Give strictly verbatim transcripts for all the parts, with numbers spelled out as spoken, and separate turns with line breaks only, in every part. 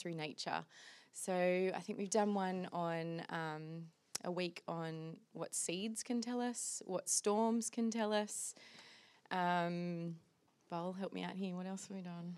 through nature. So I think we've done one on um, a week on what seeds can tell us, what storms can tell us. Um, Bowl, help me out here. What else have we done?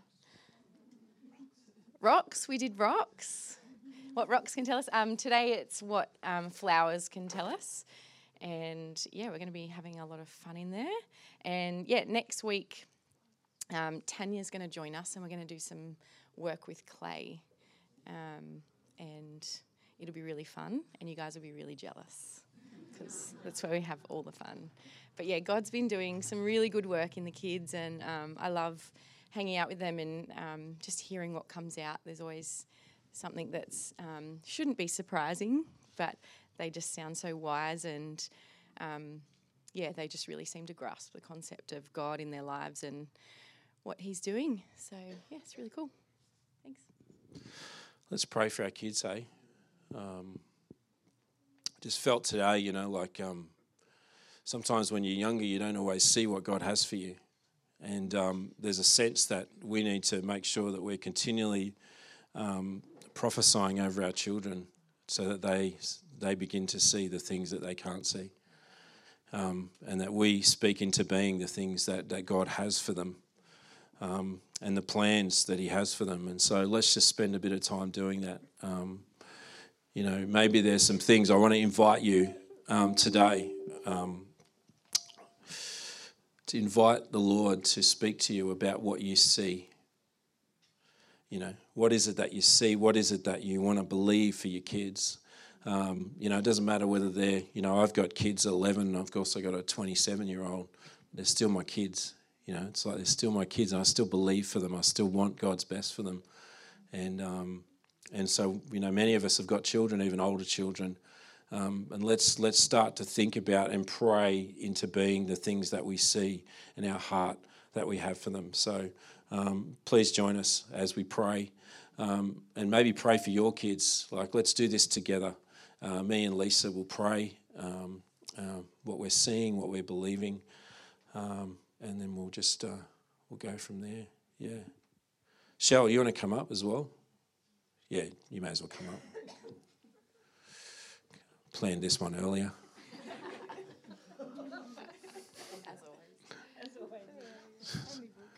Rocks. We did rocks. What rocks can tell us. Um, today it's what um, flowers can tell us. And, yeah, we're going to be having a lot of fun in there. And, yeah, next week um, Tanya's going to join us and we're going to do some work with clay. Um, and it'll be really fun and you guys will be really jealous because that's where we have all the fun. But, yeah, God's been doing some really good work in the kids and um, I love hanging out with them and um, just hearing what comes out. There's always something that's um, shouldn't be surprising, but they just sound so wise and, um, yeah, they just really seem to grasp the concept of God in their lives and what he's doing. So, yeah, it's really cool. Thanks.
Let's pray for our kids, eh? Um, just felt today, you know, like um, sometimes when you're younger, you don't always see what God has for you. And um, there's a sense that we need to make sure that we're continually um, prophesying over our children so that they they begin to see the things that they can't see. Um, and that we speak into being the things that, that God has for them um, and the plans that he has for them. And so let's just spend a bit of time doing that. Um, you know, maybe there's some things I want to invite you um, today um, to invite the Lord to speak to you about what you see. You know, what is it that you see? What is it that you want to believe for your kids? Um, you know, it doesn't matter whether they're, you know, I've got kids at eleven, I've also got a twenty-seven-year-old. They're still my kids. You know, it's like they're still my kids and I still believe for them. I still want God's best for them. And um, and so, you know, many of us have got children, even older children. Um, and let's let's start to think about and pray into being the things that we see in our heart that we have for them. So um, please join us as we pray. Um, and maybe pray for your kids. Like, let's do this together. Uh, me and Lisa will pray um, uh, what we're seeing, what we're believing, um, and then we'll just uh, we'll go from there. Yeah, Cheryl, you want to come up as well? Yeah, you may as well come up. Planned this one earlier.
As always. As always.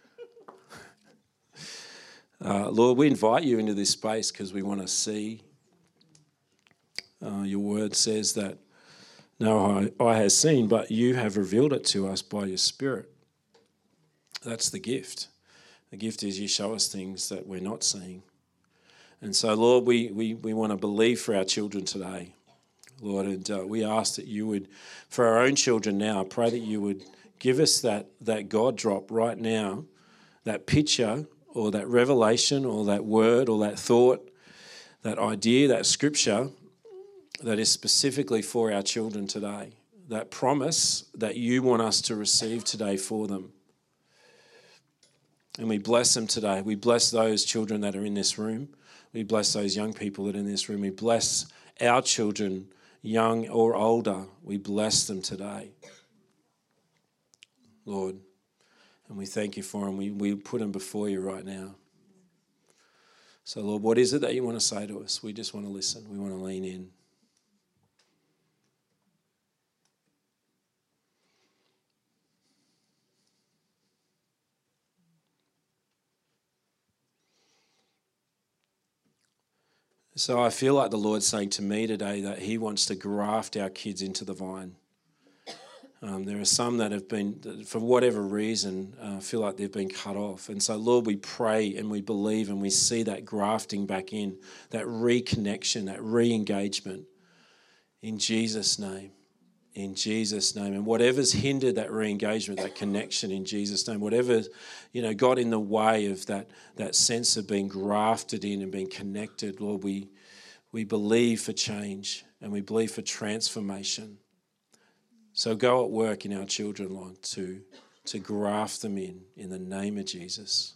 Uh, Lord, we invite you into this space because we want to see. Uh, your word says that no eye has seen, but you have revealed it to us by your Spirit. That's the gift. The gift is you show us things that we're not seeing. And so, Lord, we, we, we want to believe for our children today, Lord, and uh, we ask that you would, for our own children now, I pray that you would give us that, that God drop right now, that picture or that revelation or that word or that thought, that idea, that scripture that is specifically for our children today, that promise that you want us to receive today for them. And we bless them today. We bless those children that are in this room. We bless those young people that are in this room. We bless our children, young or older. We bless them today, Lord. And we thank you for them. We, we put them before you right now. So, Lord, what is it that you want to say to us? We just want to listen. We want to lean in. So I feel like the Lord's saying to me today that he wants to graft our kids into the vine. Um, there are some that have been, for whatever reason, uh, feel like they've been cut off. And so, Lord, we pray and we believe and we see that grafting back in, that reconnection, that re-engagement in Jesus' name. In Jesus' name. And whatever's hindered that re-engagement, that connection in Jesus' name, whatever, you know, got in the way of that, that sense of being grafted in and being connected, Lord, we, we believe for change and we believe for transformation. So go at work in our children, Lord, to, to graft them in, in the name of Jesus.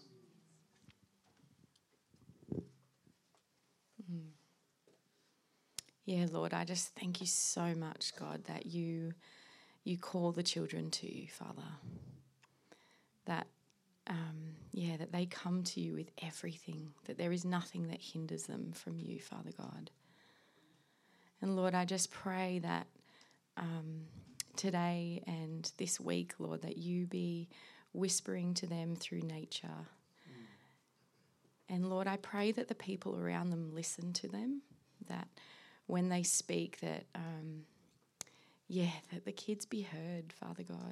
Yeah, Lord, I just thank you so much, God, that you you call the children to you, Father. That, um, yeah, that they come to you with everything, that there is nothing that hinders them from you, Father God. And Lord, I just pray that um, today and this week, Lord, that you be whispering to them through nature. Mm. And Lord, I pray that the people around them listen to them, that when they speak, that, um, yeah, that the kids be heard, Father God.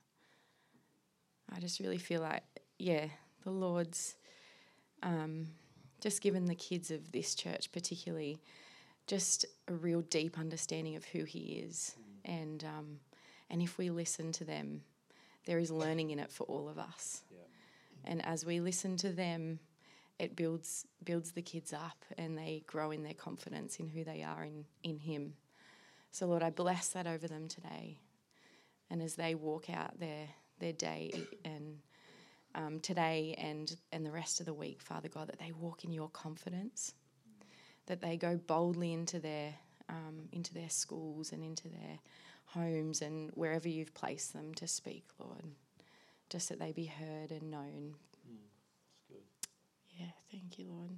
I just really feel like, yeah, the Lord's um, just given the kids of this church particularly just a real deep understanding of who he is. Mm. And um, and if we listen to them, there is learning in it for all of us. Yeah. And as we listen to them, it builds builds the kids up and they grow in their confidence in who they are in, in him. So Lord, I bless that over them today. And as they walk out their their day and um, today and, and the rest of the week, Father God, that they walk in your confidence, that they go boldly into their um, into their schools and into their homes and wherever you've placed them to speak, Lord, just that they be heard and known. Mm, that's good. Yeah, thank you, Lord.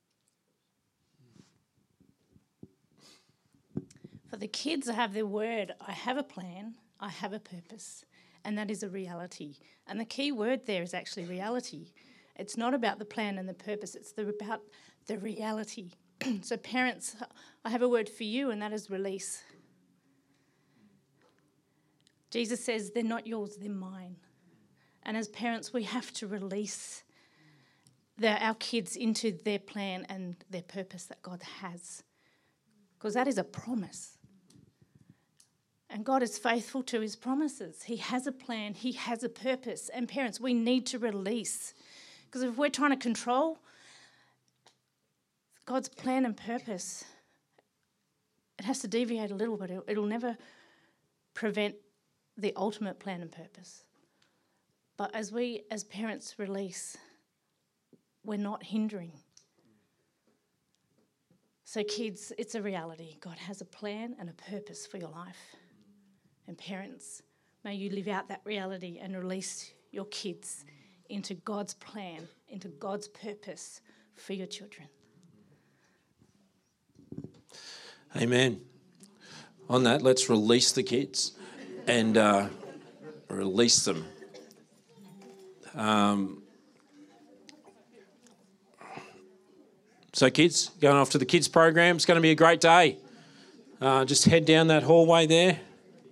For the kids, I have their word. I have a plan. I have a purpose. And that is a reality. And the key word there is actually reality. It's not about the plan and the purpose. It's the, about the reality. So parents, I have a word for you, and that is release. Jesus says, they're not yours, they're mine. And as parents, we have to release the, our kids into their plan and their purpose that God has. Because that is a promise. And God is faithful to his promises. He has a plan, he has a purpose. And parents, we need to release. Because if we're trying to control God's plan and purpose, it has to deviate a little bit. It'll, it'll never prevent the ultimate plan and purpose. But as we, as parents, release, we're not hindering. So kids, it's a reality. God has a plan and a purpose for your life. And parents, may you live out that reality and release your kids into God's plan, into God's purpose for your children.
Amen. On that, let's release the kids and uh, release them. Um, so kids, going off to the kids program. It's going to be a great day. Uh, just head down that hallway there.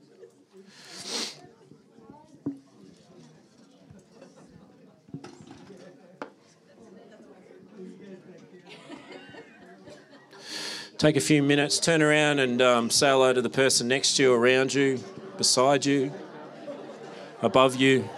Take a few minutes, turn around and um, say hello to the person next to you, around you, beside you, above you.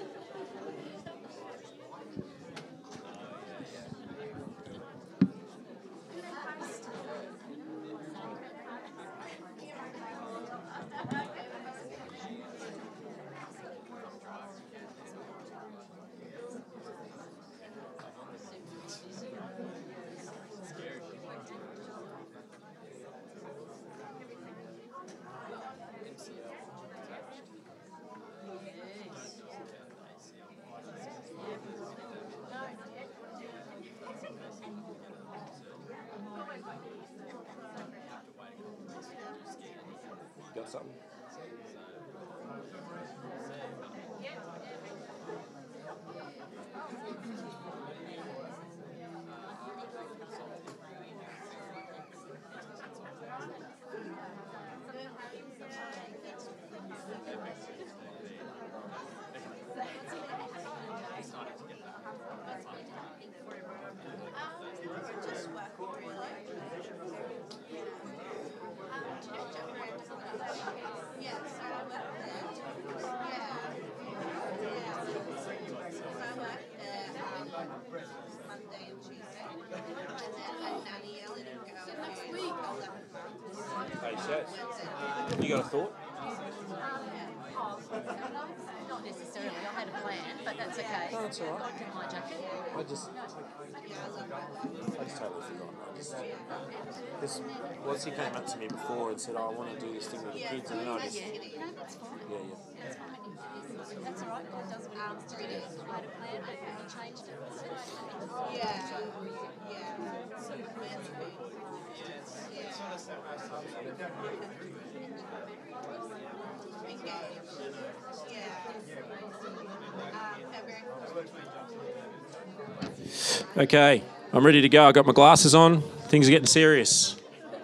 Got something? Hey, Shaz, you got a thought?
Not necessarily. I had a plan, but that's okay.
No, that's all right.
God can hijack it.
I just, I just totally forgot. I just Because Wazzy came up to me before and said, oh, I want to do this thing with the kids, and then I just...
No, that's fine.
Yeah, yeah.
That's fine. That's all right. God does what he wants to do. He had a plan, but he changed it.
Yeah, yeah.
Okay, I'm ready to go. I've got my glasses on. Things are getting serious.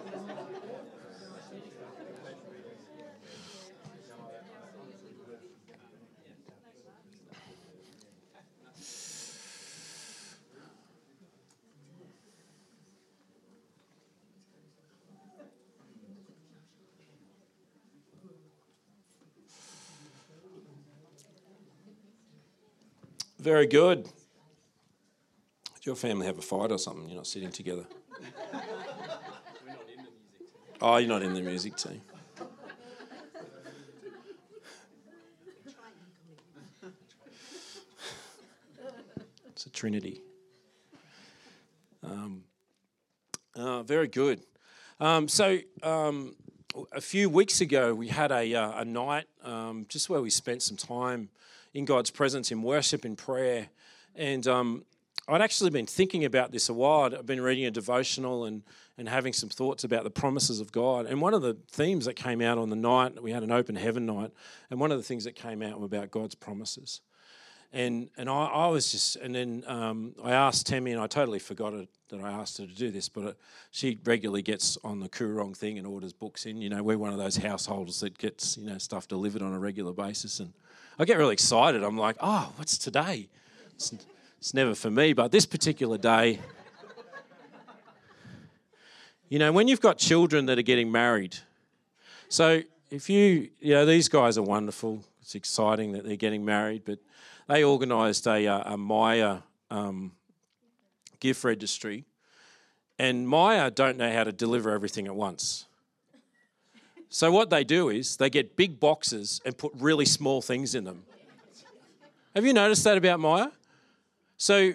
Very good. Did your family have a fight or something? You're not sitting together. Oh, you're not in the music team. It's a trinity. Um, uh, very good. Um, so um, a few weeks ago, we had a, uh, a night um, just where we spent some time in God's presence, in worship, in prayer. And um, I'd actually been thinking about this a while. I've been reading a devotional and, and having some thoughts about the promises of God. And one of the themes that came out on the night, we had an open heaven night, and one of the things that came out were about God's promises. And and I, I was just, and then um, I asked Tammy, and I totally forgot it, that I asked her to do this, but it, she regularly gets on the Coorong thing and orders books in. You know, we're one of those households that gets, you know, stuff delivered on a regular basis. And I get really excited. I'm like, oh, what's today? It's, it's never for me, but this particular day, you know, when you've got children that are getting married, so if you, you know, these guys are wonderful. It's exciting that they're getting married, but they organised a, a Maya um, gift registry, and Maya don't know how to deliver everything at once. So what they do is they get big boxes and put really small things in them. Have you noticed that about Maya? So,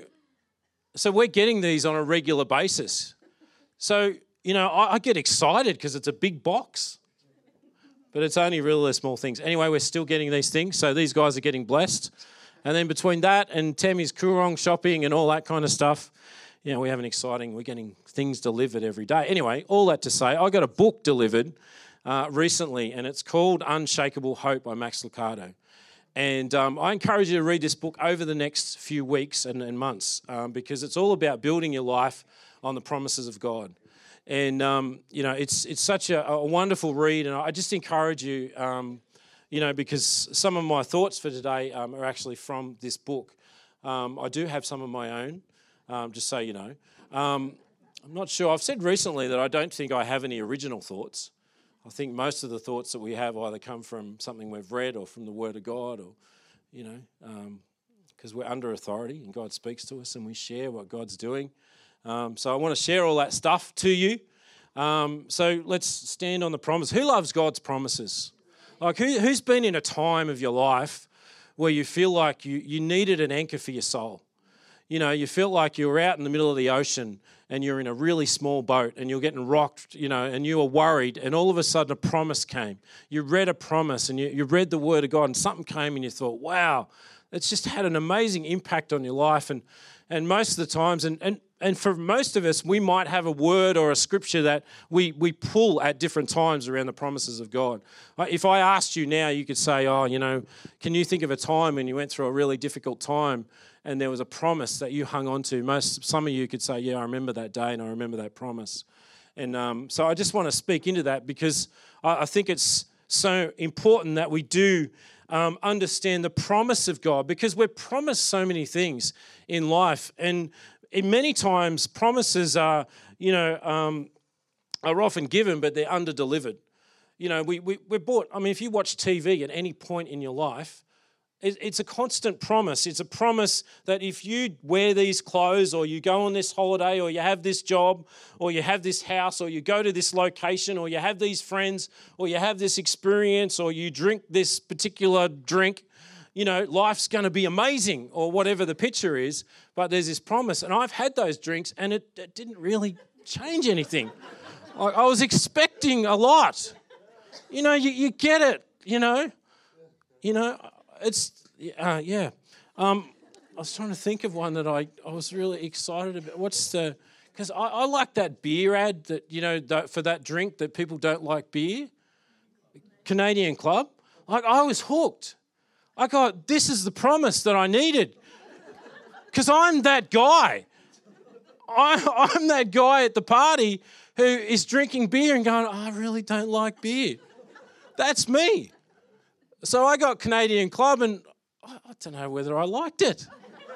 so we're getting these on a regular basis. So, you know, I, I get excited because it's a big box, but it's only really small things. Anyway, we're still getting these things, so these guys are getting blessed. And then between that and Tammy's Coorong shopping and all that kind of stuff, you know, we have an exciting, we're getting things delivered every day. Anyway, all that to say, I got a book delivered uh, recently, and it's called Unshakable Hope by Max Lucado. And um, I encourage you to read this book over the next few weeks and, and months um, because it's all about building your life on the promises of God. And, um, you know, it's it's such a, a wonderful read, and I just encourage you, um, you know, because some of my thoughts for today um, are actually from this book. Um, I do have some of my own, um, just so you know. Um, I'm not sure. I've said recently that I don't think I have any original thoughts. I think most of the thoughts that we have either come from something we've read or from the Word of God, or, you know, because um, we're under authority and God speaks to us and we share what God's doing. Um, so I want to share all that stuff to you. Um, so let's stand on the promise. Who loves God's promises? Like who, who's been in a time of your life where you feel like you, you needed an anchor for your soul? You know, you felt like you were out in the middle of the ocean and you're in a really small boat and you're getting rocked, you know, and you were worried, and all of a sudden a promise came. You read a promise and you, you read the Word of God, and something came and you thought, wow, it's just had an amazing impact on your life. And and most of the times, and, and, and for most of us, we might have a word or a scripture that we, we pull at different times around the promises of God. If I asked you now, you could say, oh, you know, can you think of a time when you went through a really difficult time and there was a promise that you hung on to? Most, some of you could say, yeah, I remember that day and I remember that promise. And um, so I just want to speak into that because I, I think it's so important that we do um, understand the promise of God, because we're promised so many things in life. And in many times, promises are, you know, um, are often given, but they're under-delivered. You know, we, we, we're bought, I mean, if you watch T V at any point in your life, it's a constant promise. It's a promise that if you wear these clothes, or you go on this holiday, or you have this job, or you have this house, or you go to this location, or you have these friends, or you have this experience, or you drink this particular drink, you know, life's going to be amazing, or whatever the picture is. But there's this promise. And I've had those drinks and it, it didn't really change anything. Like, I was expecting a lot. You know, you, you get it, you know. You know, it's, uh, yeah. Um, I was trying to think of one that I, I was really excited about. What's the, because I, I like that beer ad that, you know, that, for that drink that people don't like beer. Canadian Club. Like, I was hooked. I got, this is the promise that I needed. Because I'm that guy. I, I'm that guy at the party who is drinking beer and going, I really don't like beer. That's me. So I got Canadian Club and I, I don't know whether I liked it.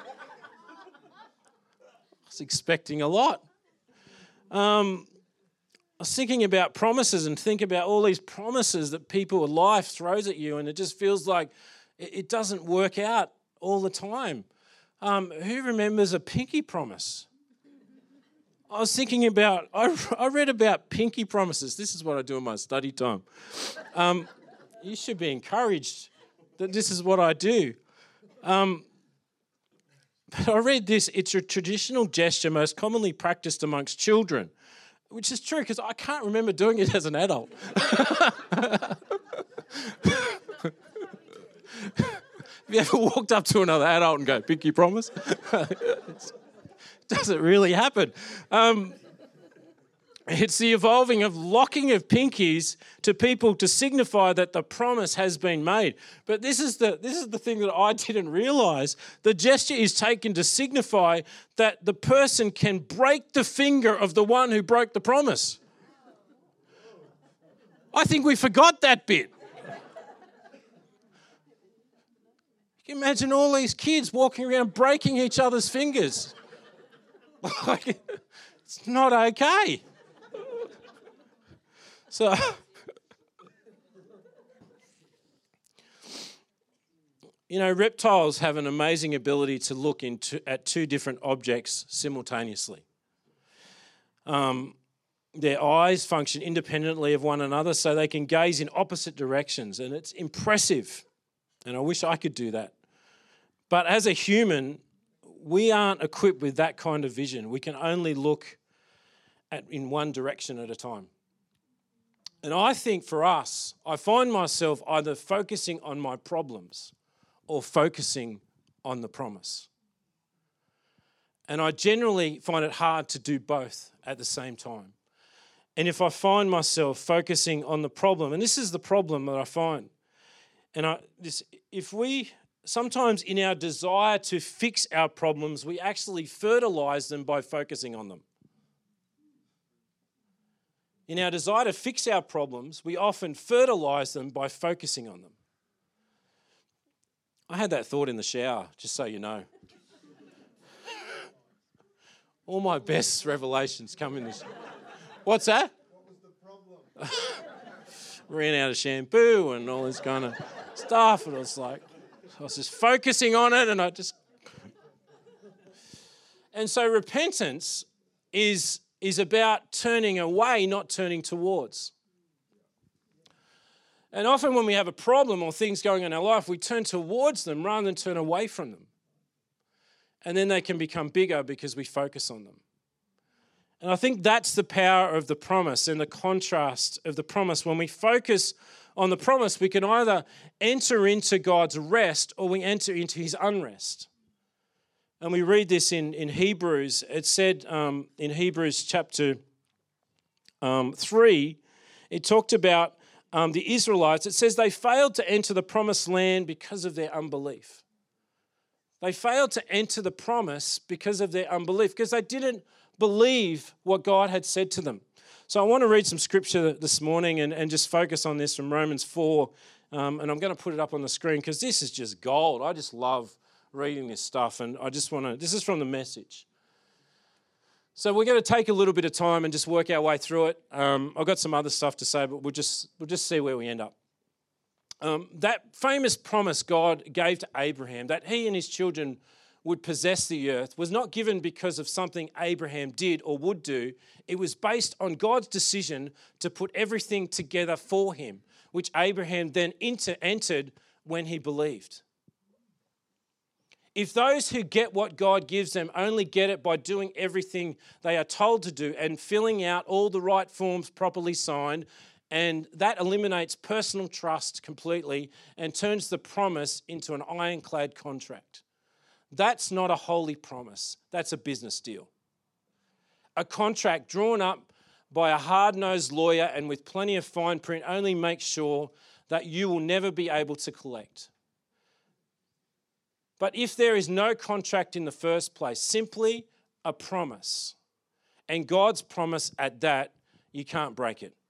I was expecting a lot. Um, I was thinking about promises and think about all these promises that people, life throws at you, and it just feels like it, it doesn't work out all the time. Um, who remembers a pinky promise? I was thinking about, I, I read about pinky promises. This is what I do in my study time. Um, you should be encouraged that this is what I do. Um, but I read this, it's a traditional gesture most commonly practiced amongst children, which is true because I can't remember doing it as an adult. Have you ever walked up to another adult and go, pinky promise? Doesn't really happen. Um, it's the evolving of locking of pinkies to people to signify that the promise has been made. But this is the this is the thing that I didn't realise. The gesture is taken to signify that the person can break the finger of the one who broke the promise. I think we forgot that bit. You can imagine all these kids walking around breaking each other's fingers. Like, it's not okay. So, you know, reptiles have an amazing ability to look into at two different objects simultaneously. Um, their eyes function independently of one another, so they can gaze in opposite directions, and it's impressive. And I wish I could do that. But as a human, we aren't equipped with that kind of vision. We can only look at in one direction at a time. And I think for us, I find myself either focusing on my problems or focusing on the promise. And I generally find it hard to do both at the same time. And if I find myself focusing on the problem, and this is the problem that I find, and I, this, if we, sometimes in our desire to fix our problems, we actually fertilize them by focusing on them. In our desire to fix our problems, we often fertilize them by focusing on them. I had that thought in the shower, just so you know. All my best revelations come in this. What's that?
What was the problem?
Ran out of shampoo and all this kind of stuff, and I was like, I was just focusing on it, and I just... And so repentance is, is about turning away, not turning towards. And often when we have a problem or things going on in our life, we turn towards them rather than turn away from them. And then they can become bigger because we focus on them. And I think that's the power of the promise and the contrast of the promise. When we focus on the promise, we can either enter into God's rest or we enter into his unrest. And we read this in, in Hebrews. It said um, in Hebrews chapter um, three, it talked about um, the Israelites. It says they failed to enter the promised land because of their unbelief. They failed to enter the promise because of their unbelief, because they didn't believe what God had said to them. So I want to read some scripture this morning and, and just focus on this from Romans four. Um, and I'm going to put it up on the screen because this is just gold. I just love reading this stuff. And I just want to, this is from the Message. So we're going to take a little bit of time and just work our way through it. Um, I've got some other stuff to say, but we'll just, we'll just see where we end up. Um, that famous promise God gave to Abraham, that he and his children would possess the earth, was not given because of something Abraham did or would do. It was based on God's decision to put everything together for him, which Abraham then enter, entered when he believed. If those who get what God gives them only get it by doing everything they are told to do and filling out all the right forms properly signed, and that eliminates personal trust completely and turns the promise into an ironclad contract. That's not a holy promise. That's a business deal. A contract drawn up by a hard-nosed lawyer and with plenty of fine print only makes sure that you will never be able to collect. But if there is no contract in the first place, simply a promise, and God's promise at that, you can't break it.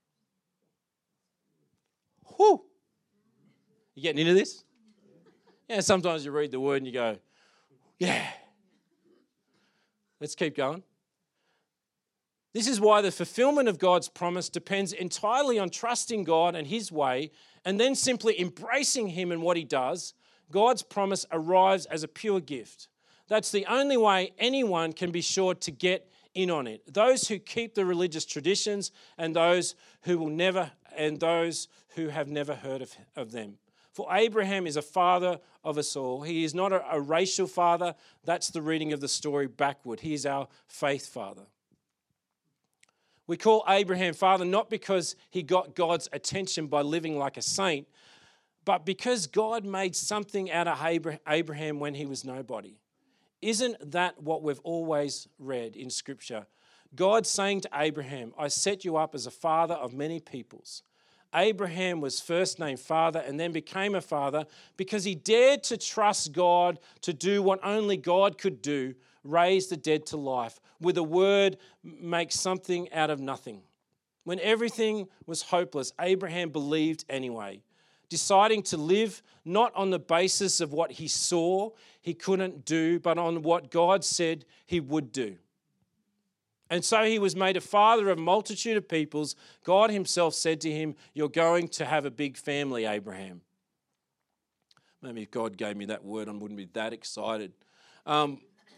Whew! You getting into this? Yeah, sometimes you read the word and you go, yeah. Let's keep going. This is why the fulfillment of God's promise depends entirely on trusting God and His way, and then simply embracing Him and what He does. God's promise arrives as a pure gift. That's the only way anyone can be sure to get in on it. Those who keep the religious traditions and those who will never, and those who have never heard of, of them. For Abraham is a father of us all. He is not a, a racial father. That's the reading of the story backward. He is our faith father. We call Abraham father not because he got God's attention by living like a saint, but because God made something out of Abraham when he was nobody. Isn't that what we've always read in Scripture? God saying to Abraham, I set you up as a father of many peoples. Abraham was first named father and then became a father because he dared to trust God to do what only God could do, raise the dead to life. With a word, make something out of nothing. When everything was hopeless, Abraham believed anyway, deciding to live not on the basis of what he saw he couldn't do, but on what God said he would do. And so he was made a father of a multitude of peoples. God himself said to him, you're going to have a big family, Abraham. Maybe if God gave me that word, I wouldn't be that excited. Um,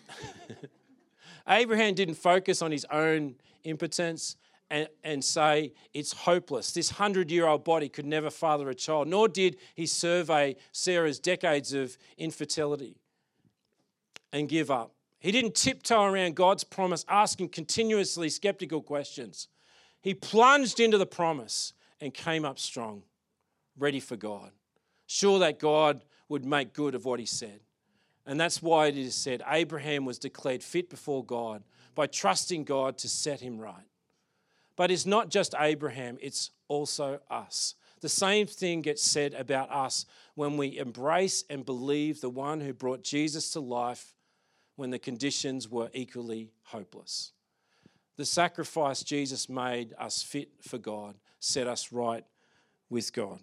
Abraham didn't focus on his own impotence and, and say it's hopeless. This hundred-year-old body could never father a child, nor did he survey Sarah's decades of infertility and give up. He didn't tiptoe around God's promise, asking continuously skeptical questions. He plunged into the promise and came up strong, ready for God, sure that God would make good of what he said. And that's why it is said Abraham was declared fit before God by trusting God to set him right. But it's not just Abraham, it's also us. The same thing gets said about us when we embrace and believe the one who brought Jesus to life when the conditions were equally hopeless. The sacrifice Jesus made us fit for God, set us right with God.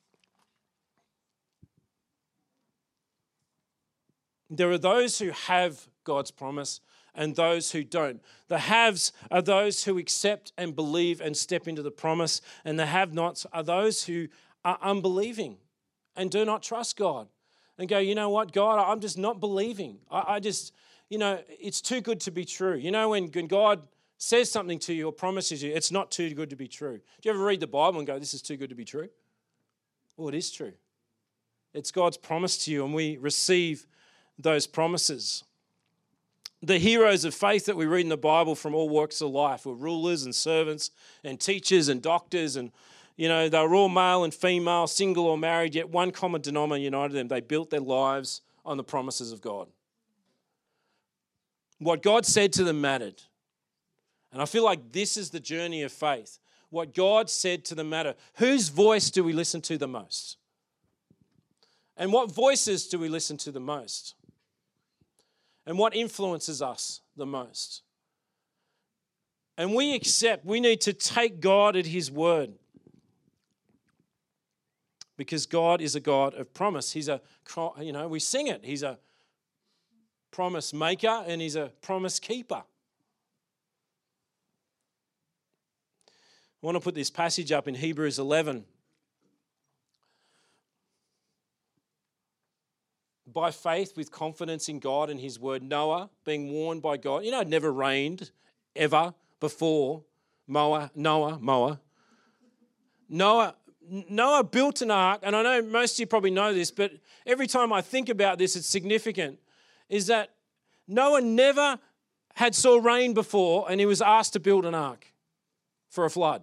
There are those who have God's promise and those who don't. The haves are those who accept and believe and step into the promise, and the have-nots are those who are unbelieving and do not trust God and go, you know what, God, I'm just not believing. I, I just, you know, it's too good to be true. You know, when, when God says something to you or promises you, it's not too good to be true. Do you ever read the Bible and go, this is too good to be true? Well, it is true. It's God's promise to you, and we receive those promises. The heroes of faith that we read in the Bible from all walks of life were rulers and servants and teachers and doctors, and you know, they were all male and female, single or married, yet one common denominator united them. They built their lives on the promises of God. What God said to them mattered. And I feel like this is the journey of faith. What God said to them mattered. Whose voice do we listen to the most? And what voices do we listen to the most? And what influences us the most? And we accept, we need to take God at his word. Because God is a God of promise. He's a, you know, we sing it. He's a promise maker and he's a promise keeper. I want to put this passage up in Hebrews eleven. By faith, with confidence in God and his word, Noah, being warned by God, you know, it never rained ever before Noah, Noah, Noah. Noah, Noah built an ark, and I know most of you probably know this, but every time I think about this, it's significant. is that Noah never had saw rain before and he was asked to build an ark for a flood.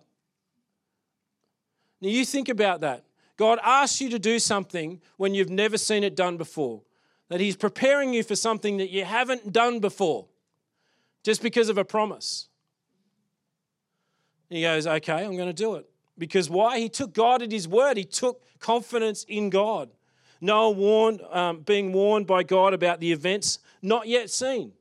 Now you think about that. God asks you to do something when you've never seen it done before. That he's preparing you for something that you haven't done before just because of a promise. And he goes, okay, I'm going to do it. Because why? He took God at his word. He took confidence in God. Noah warned, um, being warned by God about the events not yet seen.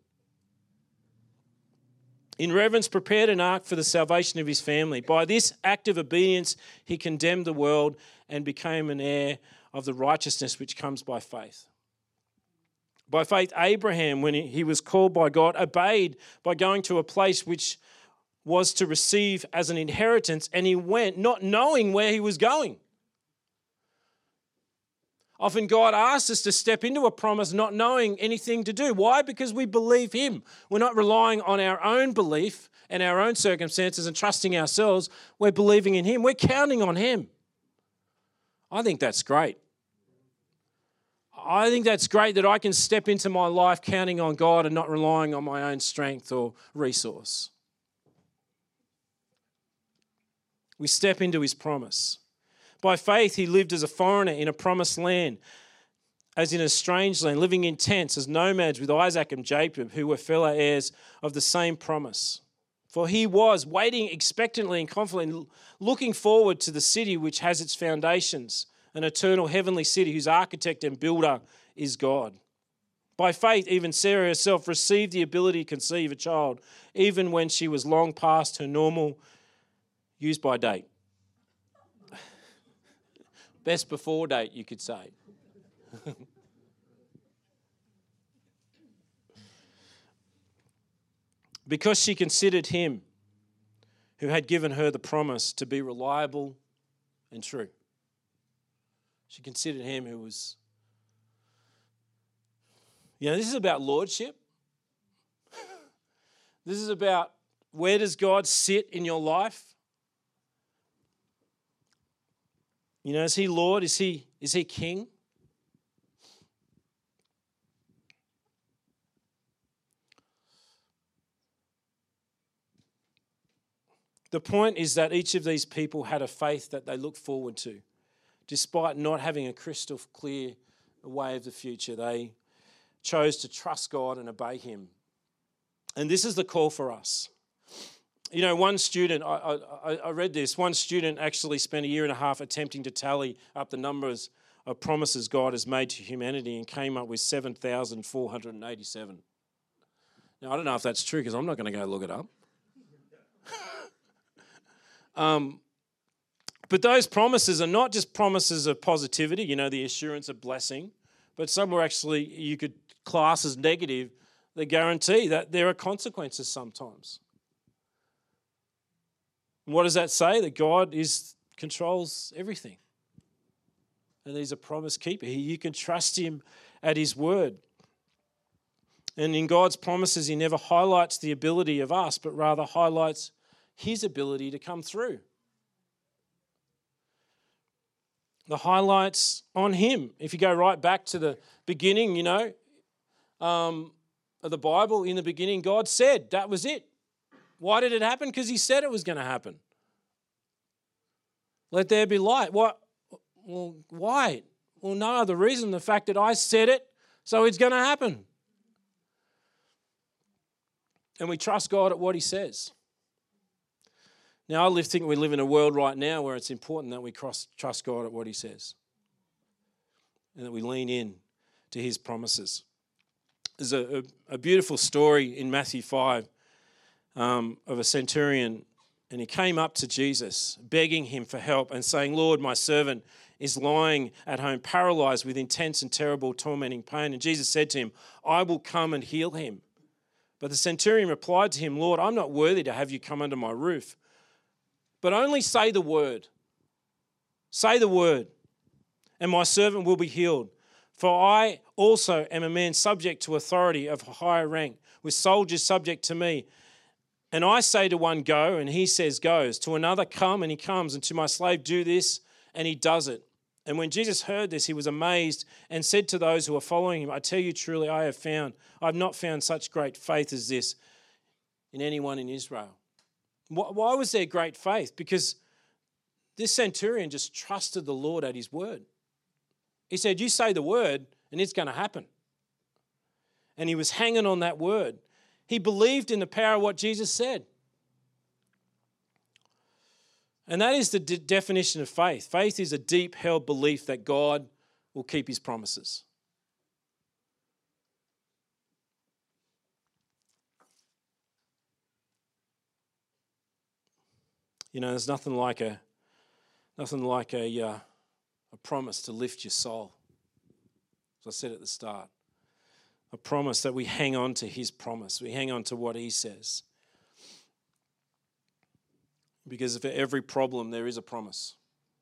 In reverence, prepared an ark for the salvation of his family. By this act of obedience, he condemned the world and became an heir of the righteousness which comes by faith. By faith, Abraham, when he was called by God, obeyed by going to a place which was to receive as an inheritance, and he went not knowing where he was going. Often God asks us to step into a promise not knowing anything to do. Why? Because we believe him. We're not relying on our own belief and our own circumstances and trusting ourselves. We're believing in him. We're counting on him. I think that's great. I think that's great that I can step into my life counting on God and not relying on my own strength or resource. We step into his promise. By faith, he lived as a foreigner in a promised land, as in a strange land, living in tents as nomads with Isaac and Jacob, who were fellow heirs of the same promise. For he was waiting expectantly and confidently, looking forward to the city which has its foundations, an eternal heavenly city whose architect and builder is God. By faith, even Sarah herself received the ability to conceive a child, even when she was long past her normal use-by date. Best before date, you could say. Because she considered him who had given her the promise to be reliable and true. She considered him who was... You know, this is about lordship. This is about where does God sit in your life? You know, is he Lord? Is he, is he King? The point is that each of these people had a faith that they looked forward to. Despite not having a crystal clear way of the future, they chose to trust God and obey him. And this is the call for us. You know, one student, I, I, I read this, one student actually spent a year and a half attempting to tally up the numbers of promises God has made to humanity and came up with seven thousand four hundred eighty-seven. Now, I don't know if that's true because I'm not going to go look it up. um, but those promises are not just promises of positivity, you know, the assurance of blessing, but some were actually, you could class as negative, the guarantee that there are consequences sometimes. What does that say? That God is controls everything. And he's a promise keeper. He, you can trust him at his word. And in God's promises, he never highlights the ability of us, but rather highlights his ability to come through. The highlights on him. If you go right back to the beginning, you know, um, of the Bible, in the beginning, God said that was it. Why did it happen? Because he said it was going to happen. Let there be light. What? Well, why? Well, no other reason than the fact that I said it, so it's going to happen. And we trust God at what he says. Now, I live, think we live in a world right now where it's important that we cross, trust God at what he says and that we lean in to his promises. There's a, a, a beautiful story in Matthew five um, of a centurion, and he came up to Jesus, begging him for help and saying, Lord, my servant is lying at home, paralyzed with intense and terrible tormenting pain. And Jesus said to him, I will come and heal him. But the centurion replied to him, Lord, I'm not worthy to have you come under my roof, but only say the word. Say the word, and my servant will be healed. For I also am a man subject to authority of higher rank, with soldiers subject to me. And I say to one, go, and he says, goes. To another, come, and he comes. And to my slave, do this, and he does it. And when Jesus heard this, he was amazed and said to those who were following him, I tell you truly, I have found, I have not found such great faith as this in anyone in Israel. Why was there great faith? Because this centurion just trusted the Lord at his word. He said, you say the word and it's going to happen. And he was hanging on that word. He believed in the power of what Jesus said. And that is the de- definition of faith. Faith is a deep held belief that God will keep his promises. You know, there's nothing like a nothing like a uh, a promise to lift your soul. As I said at the start, a promise that we hang on to his promise. We hang on to what he says. Because for every problem, there is a promise.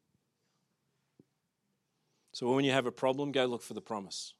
So when you have a problem, go look for the promise.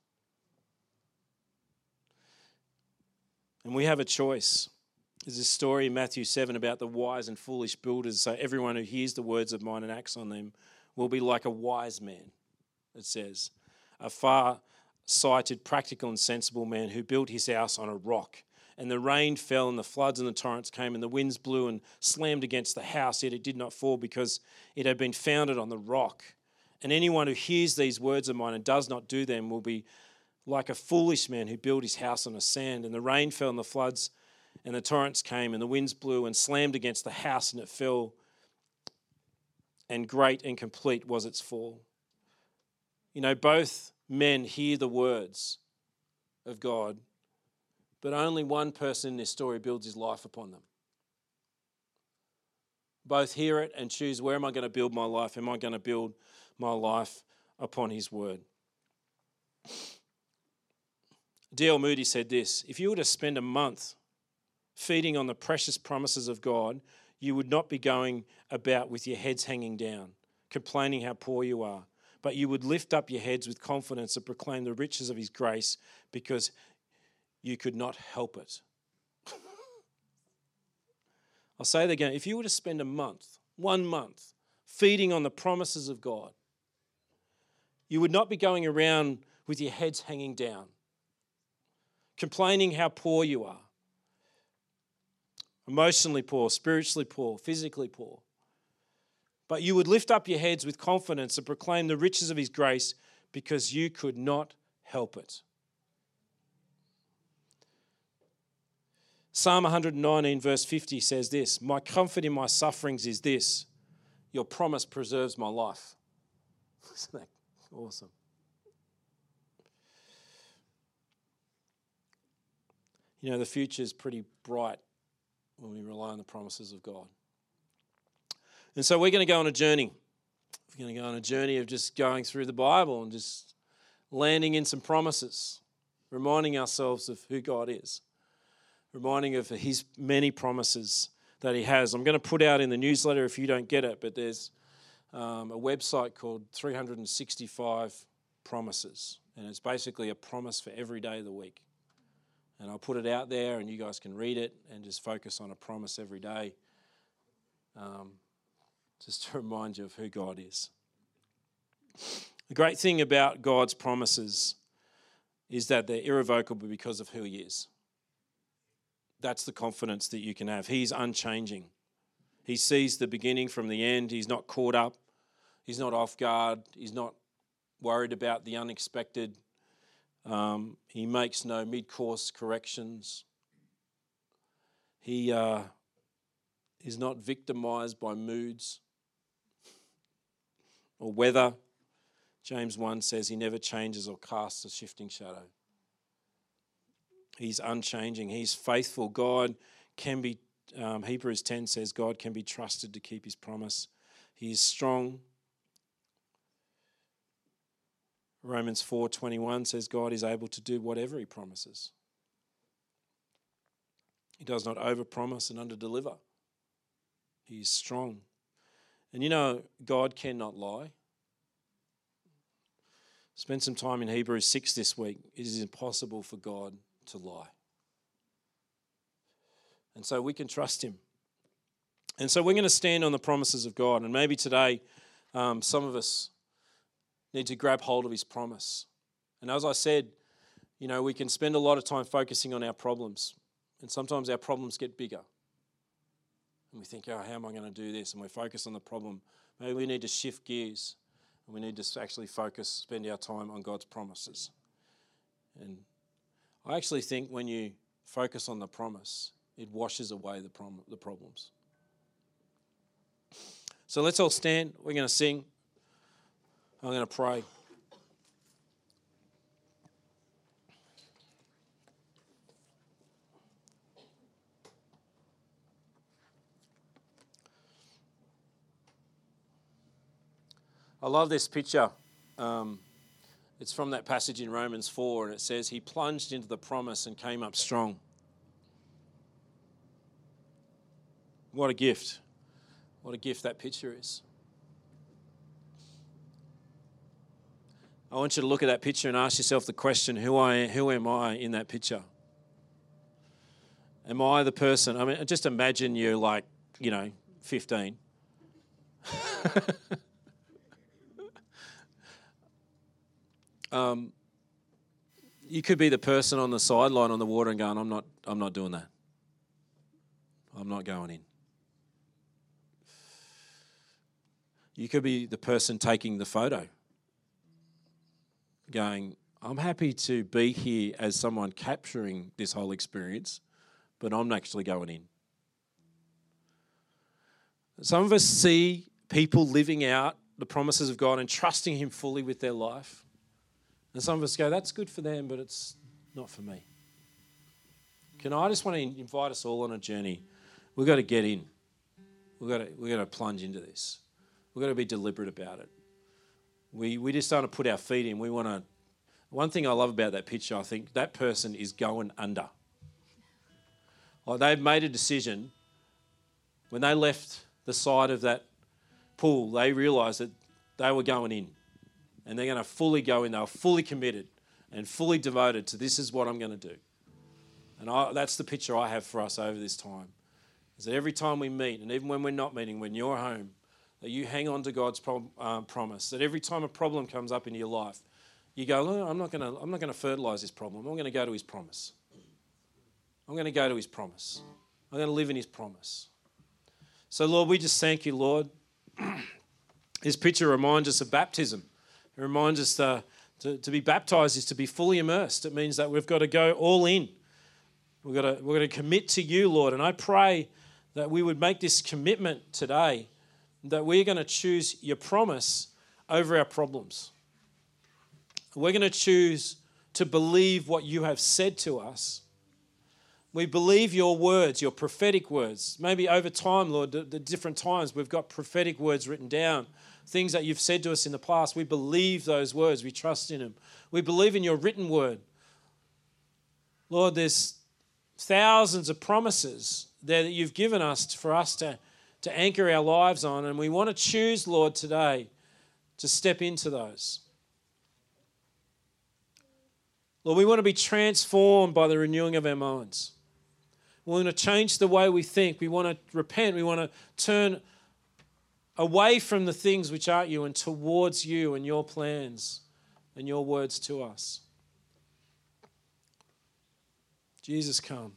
And we have a choice. There's this story in Matthew seven about the wise and foolish builders. So everyone who hears the words of mine and acts on them will be like a wise man, it says. A far-sighted, practical and sensible man who built his house on a rock. And the rain fell and the floods and the torrents came and the winds blew and slammed against the house, yet it did not fall because it had been founded on the rock. And anyone who hears these words of mine and does not do them will be like a foolish man who built his house on the sand. And the rain fell and the floods and the torrents came and the winds blew and slammed against the house and it fell. And great and complete was its fall. You know, both men hear the words of God, but only one person in this story builds his life upon them. Both hear it and choose, where am I going to build my life? Am I going to build my life upon his word? D L Moody said this, if you were to spend a month feeding on the precious promises of God, you would not be going about with your heads hanging down, complaining how poor you are, but you would lift up your heads with confidence and proclaim the riches of his grace because you could not help it. I'll say that again. If you were to spend a month, one month, feeding on the promises of God, you would not be going around with your heads hanging down, complaining how poor you are, emotionally poor, spiritually poor, physically poor. But you would lift up your heads with confidence and proclaim the riches of his grace because you could not help it. Psalm one nineteen verse fifty says this, my comfort in my sufferings is this, your promise preserves my life. Isn't that awesome? You know, the future is pretty bright when we rely on the promises of God. And so we're going to go on a journey. We're going to go on a journey of just going through the Bible and just landing in some promises, reminding ourselves of who God is, reminding of his many promises that he has. I'm going to put out in the newsletter if you don't get it, but there's um, a website called three hundred sixty-five Promises, and it's basically a promise for every day of the week. And I'll put it out there and you guys can read it and just focus on a promise every day. Um, just to remind you of who God is. The great thing about God's promises is that they're irrevocable because of who he is. That's the confidence that you can have. He's unchanging. He sees the beginning from the end. He's not caught up. He's not off guard. He's not worried about the unexpected. Um, he makes no mid-course corrections. He uh, is not victimized by moods or weather. James one says he never changes or casts a shifting shadow. He's unchanging. He's faithful. God can be, um, Hebrews ten says God can be trusted to keep his promise. He is strong. Romans four twenty-one says God is able to do whatever he promises. He does not overpromise and underdeliver. He is strong. And you know, God cannot lie. Spend some time in Hebrews six this week. It is impossible for God to lie. And so we can trust him. And so we're going to stand on the promises of God. And maybe today, um, some of us need to grab hold of his promise. And as I said, you know, we can spend a lot of time focusing on our problems. And sometimes our problems get bigger. And we think, oh, how am I going to do this? And we focus on the problem. Maybe we need to shift gears. And we need to actually focus, spend our time on God's promises. And I actually think when you focus on the promise, it washes away the, prom- the problems. So let's all stand. We're going to sing. I'm going to pray. I love this picture. Um, it's from that passage in Romans four, and it says, he plunged into the promise and came up strong. What a gift. What a gift that picture is. I want you to look at that picture and ask yourself the question, who I who am I in that picture? Am I the person? I mean, just imagine you're like, you know, fifteen. um, you could be the person on the sideline on the water and going, I'm not, I'm not doing that. I'm not going in. You could be the person taking the photo, going, I'm happy to be here as someone capturing this whole experience, but I'm actually going in. Some of us see people living out the promises of God and trusting Him fully with their life. And some of us go, that's good for them, but it's not for me. Can I just want to invite us all on a journey. We've got to get in. We've got to, we've got to plunge into this. We've got to be deliberate about it. We we just don't want to put our feet in. We want to... One thing I love about that picture, I think that person is going under. Like they've made a decision. When they left the side of that pool, they realised that they were going in. And they're going to fully go in. They were fully committed and fully devoted to this is what I'm going to do. And I, that's the picture I have for us over this time. Is that every time we meet, and even when we're not meeting, when you're home, that you hang on to God's pro- um, promise. That every time a problem comes up in your life, you go, oh, I'm not going to I'm not going to fertilise this problem. I'm going to go to His promise. I'm going to go to His promise. I'm going to live in His promise. So, Lord, we just thank you, Lord. This picture reminds us of baptism. It reminds us to, to, to be baptised is to be fully immersed. It means that we've got to go all in. We've got to, we've got to commit to you, Lord. And I pray that we would make this commitment today, that we're going to choose your promise over our problems. We're going to choose to believe what you have said to us. We believe your words, your prophetic words. Maybe over time, Lord, the, the different times we've got prophetic words written down, things that you've said to us in the past. We believe those words. We trust in them. We believe in your written word. Lord, there's thousands of promises there that you've given us for us to, to anchor our lives on, and we want to choose, Lord, today to step into those. Lord, we want to be transformed by the renewing of our minds. We want to change the way we think. We want to repent. We want to turn away from the things which aren't you and towards you and your plans and your words to us. Jesus, come.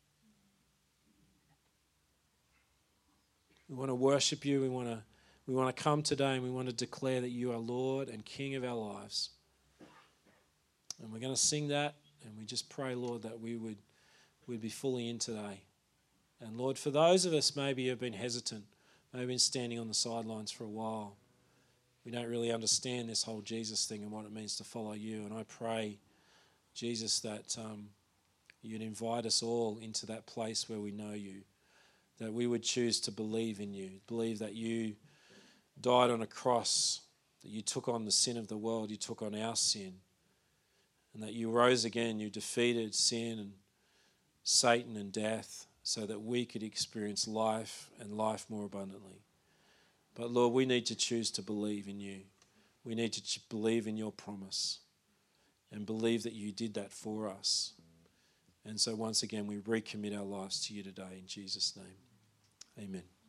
We want to worship you. We want to, we want to come today and we want to declare that you are Lord and King of our lives. And we're going to sing that, and we just pray, Lord, that we would we'd be fully in today. And Lord, for those of us maybe who have been hesitant, maybe been standing on the sidelines for a while, we don't really understand this whole Jesus thing and what it means to follow you. And I pray, Jesus, that um, you'd invite us all into that place where we know you, that we would choose to believe in you, believe that you died on a cross, that you took on the sin of the world, you took on our sin, and that you rose again, you defeated sin and Satan and death so that we could experience life and life more abundantly. But Lord, we need to choose to believe in you. We need to ch- believe in your promise and believe that you did that for us. And so once again, we recommit our lives to you today in Jesus' name. Amen.